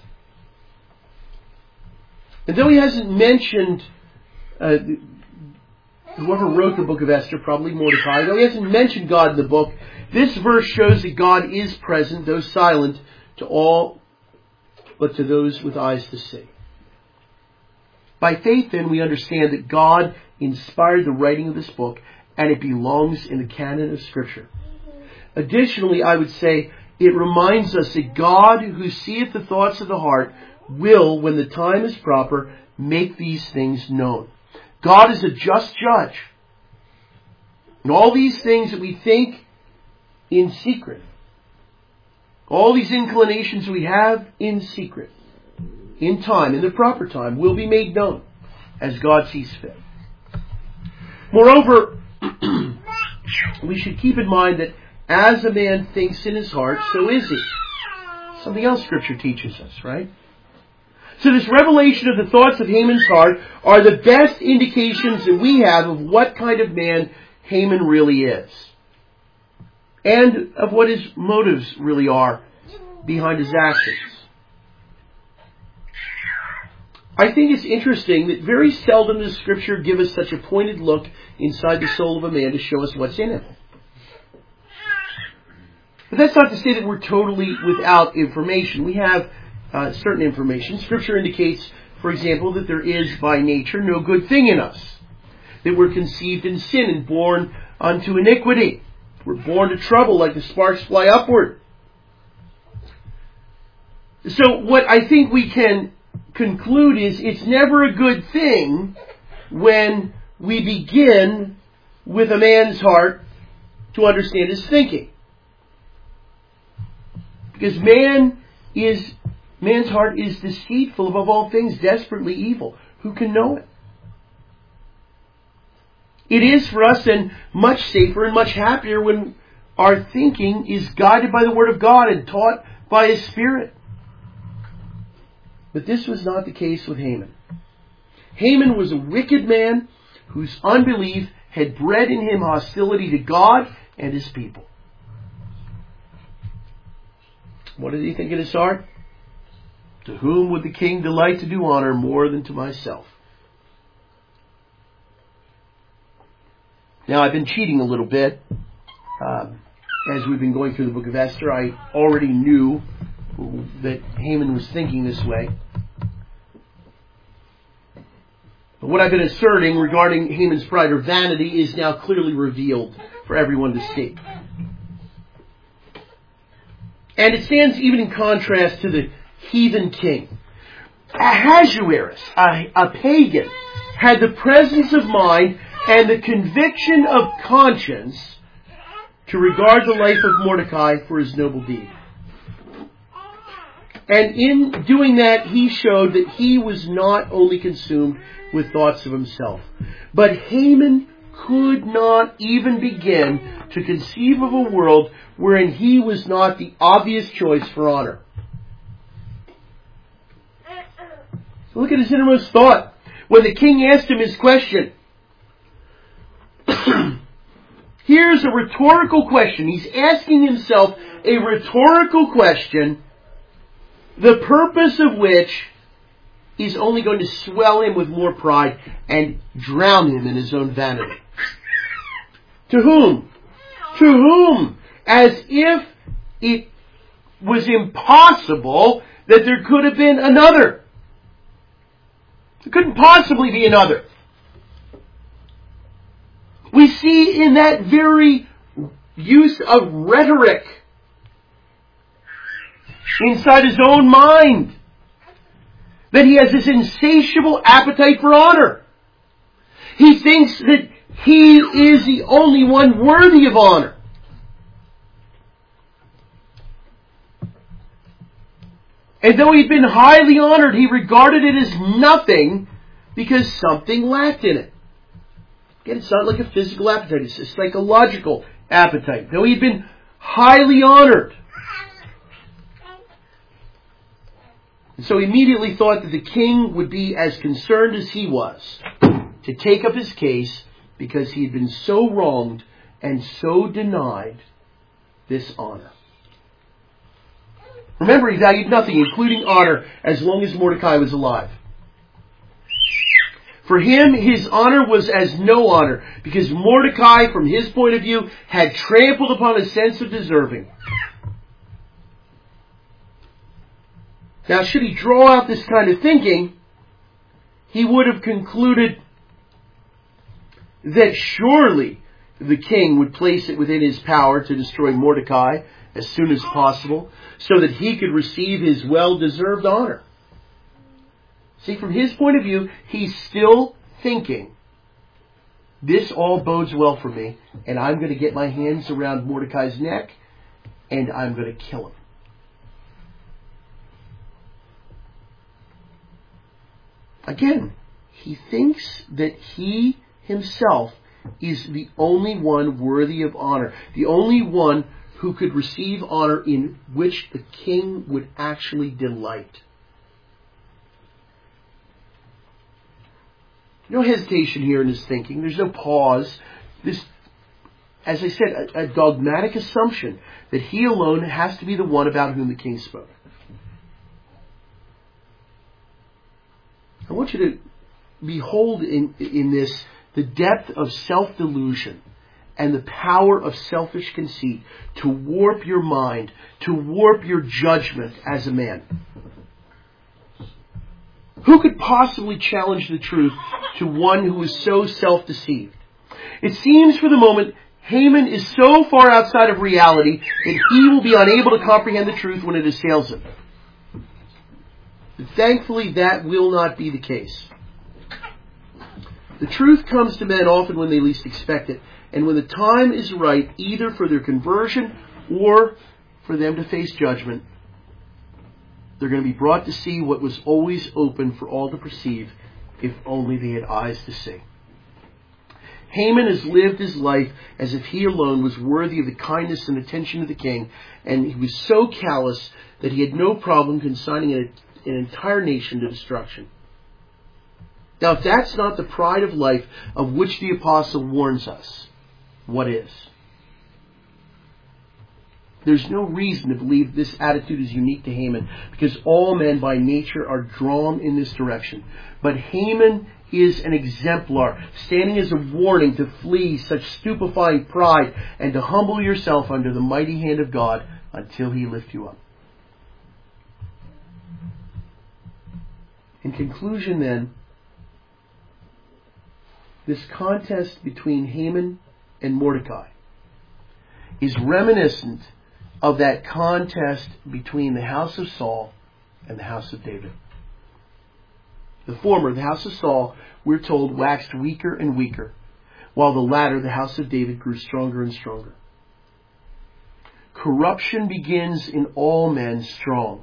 And though he hasn't mentioned, uh, whoever wrote the book of Esther, probably Mordecai, though he hasn't mentioned God in the book, this verse shows that God is present, though silent, to all but to those with eyes to see. By faith, then, we understand that God inspired the writing of this book, and it belongs in the canon of Scripture. Additionally, I would say it reminds us that God, who seeth the thoughts of the heart, will, when the time is proper, make these things known. God is a just judge. And all these things that we think in secret, all these inclinations we have in secret, in time, in the proper time, will be made known as God sees fit. Moreover, we should keep in mind that as a man thinks in his heart, so is he. Something else Scripture teaches us, right? So this revelation of the thoughts of Haman's heart are the best indications that we have of what kind of man Haman really is. And of what his motives really are behind his actions. I think it's interesting that very seldom does Scripture give us such a pointed look inside the soul of a man to show us what's in him. But that's not to say that we're totally without information. We have uh, certain information. Scripture indicates, for example, that there is by nature no good thing in us. That we're conceived in sin and born unto iniquity. We're born to trouble like the sparks fly upward. So what I think we can conclude is it's never a good thing when we begin with a man's heart to understand his thinking. Because man is, man's heart is deceitful above all things, desperately evil. Who can know it? It is for us then much safer and much happier when our thinking is guided by the Word of God and taught by His Spirit. But this was not the case with Haman. Haman was a wicked man whose unbelief had bred in him hostility to God and His people. What did he think in his heart? To whom would the king delight to do honor more than to myself? Now, I've been cheating a little bit. Um, as we've been going through the book of Esther, I already knew that Haman was thinking this way. But what I've been asserting regarding Haman's pride or vanity is now clearly revealed for everyone to see. And it stands even in contrast to the heathen king. Ahasuerus, a, a pagan, had the presence of mind and the conviction of conscience to regard the life of Mordecai for his noble deed. And in doing that, he showed that he was not only consumed with thoughts of himself, but Haman could not even begin to conceive of a world wherein he was not the obvious choice for honor. So look at his innermost thought. When the king asked him his question, here's a rhetorical question. He's asking himself a rhetorical question, the purpose of which is only going to swell him with more pride and drown him in his own vanity. To whom? To whom? As if it was impossible that there could have been another. There couldn't possibly be another. We see in that very use of rhetoric inside his own mind that he has this insatiable appetite for honor. He thinks that he is the only one worthy of honor. And though he'd been highly honored, he regarded it as nothing because something lacked in it. Again, it's not like a physical appetite, it's a psychological appetite. Though he'd been highly honored. And so he immediately thought that the king would be as concerned as he was to take up his case because he had been so wronged and so denied this honor. Remember, he valued nothing, including honor, as long as Mordecai was alive. For him, his honor was as no honor, because Mordecai, from his point of view, had trampled upon his sense of deserving. Now, should he draw out this kind of thinking, he would have concluded that surely the king would place it within his power to destroy Mordecai as soon as possible so that he could receive his well-deserved honor. See, from his point of view, he's still thinking, this all bodes well for me, and I'm going to get my hands around Mordecai's neck, and I'm going to kill him. Again, he thinks that he himself is the only one worthy of honor, the only one who could receive honor in which the king would actually delight. No hesitation here in his thinking. There's no pause. This, as I said, a, a dogmatic assumption that he alone has to be the one about whom the king spoke. I want you to behold in, in this the depth of self-delusion and the power of selfish conceit to warp your mind, to warp your judgment as a man. Who could possibly challenge the truth to one who is so self-deceived? It seems for the moment Haman is so far outside of reality that he will be unable to comprehend the truth when it assails him. But thankfully, that will not be the case. The truth comes to men often when they least expect it, and when the time is right, either for their conversion or for them to face judgment, they're going to be brought to see what was always open for all to perceive, if only they had eyes to see. Haman has lived his life as if he alone was worthy of the kindness and attention of the king, and he was so callous that he had no problem consigning an, an entire nation to destruction. Now, if that's not the pride of life of which the apostle warns us, what is? There's no reason to believe this attitude is unique to Haman, because all men by nature are drawn in this direction. But Haman is an exemplar, standing as a warning to flee such stupefying pride and to humble yourself under the mighty hand of God until he lift you up. In conclusion, then, this contest between Haman and Mordecai is reminiscent of that contest between the house of Saul and the house of David. The former, the house of Saul, we're told, waxed weaker and weaker, while the latter, the house of David, grew stronger and stronger. Corruption begins in all men strong,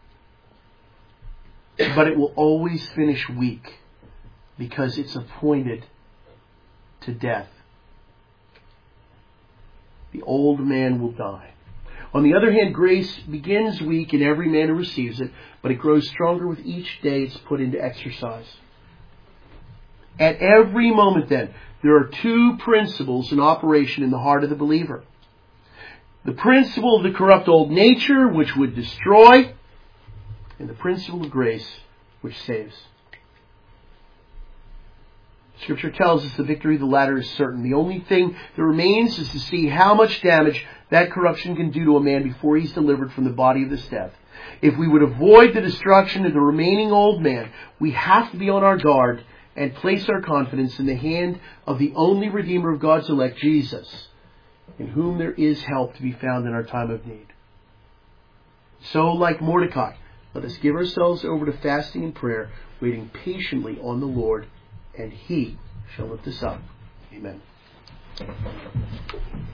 but it will always finish weak because it's appointed to death. The old man will die. On the other hand, grace begins weak in every man who receives it, but it grows stronger with each day it's put into exercise. At every moment, then, there are two principles in operation in the heart of the believer. The principle of the corrupt old nature, which would destroy, and the principle of grace, which saves. Scripture tells us the victory of the latter is certain. The only thing that remains is to see how much damage that corruption can do to a man before he's delivered from the body of this death. If we would avoid the destruction of the remaining old man, we have to be on our guard and place our confidence in the hand of the only Redeemer of God's elect, Jesus, in whom there is help to be found in our time of need. So, like Mordecai, let us give ourselves over to fasting and prayer, waiting patiently on the Lord, and He shall lift us up. Amen.